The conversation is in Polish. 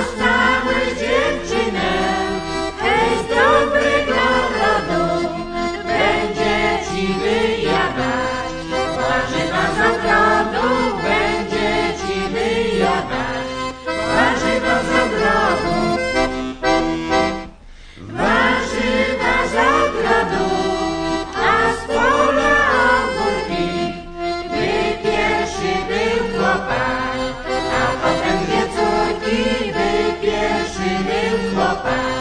poznałeś dziewczynę, hej z dobrego rodu, będzie ci wyjadać, warzywa z ogrodu, będzie ci wyjadać, warzywa z ogrodu. Warzywa z ogrodu, a z pola ogórki, by pierwszy był chłopak, a potem dwie córki, by pierwszy był chłopak.